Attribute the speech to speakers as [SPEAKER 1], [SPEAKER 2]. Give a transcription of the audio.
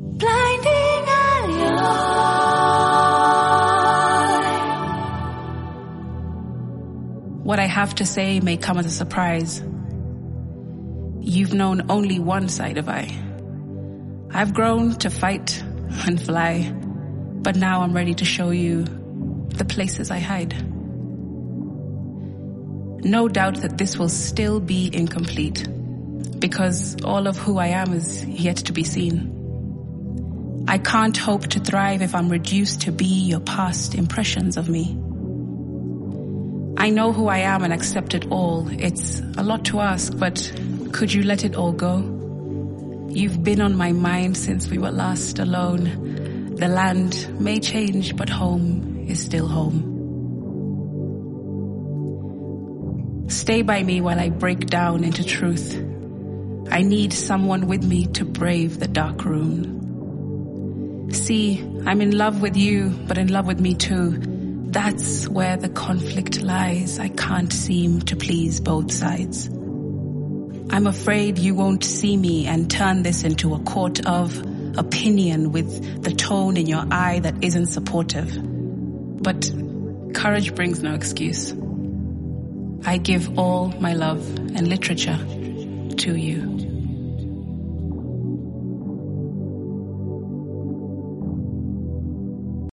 [SPEAKER 1] blinding allure. What I have to say may come as a surprise. You've known only one side of I. I've grown to fight and fly, but now I'm ready to show you the places I hide. No doubt that this will still be incomplete, because all of who I am is yet to be seen. I can't hope to thrive if I'm reduced to be your past impressions of me. I know who I am and accept it all. It's a lot to ask, but could you let it all go? You've been on my mind since we were last alone. The land may change, but home is still home. Stay by me while I break down into truth. I need someone with me to brave the dark room. See, I'm in love with you, but in love with me too. That's where the conflict lies. I can't seem to please both sides. I'm afraid you won't see me and turn this into a court of opinion with the tone in your eye that isn't supportive. But courage brings no excuse. I give all my love and literature to you.